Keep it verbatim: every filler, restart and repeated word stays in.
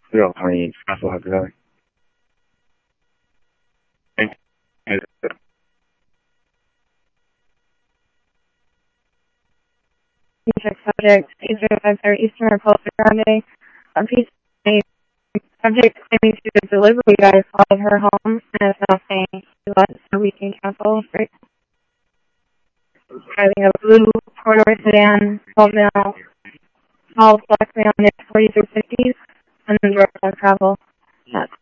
六乘以加速和责任。 Subject, Eastern five thirty Eastern Republic Grande. A piece of subject claiming to have delivery guy followed her home and is now saying she left so we can cancel. Driving a blue four-door sedan, twelve male, tall black male, mid forties or fifties, and then drove on travel. That's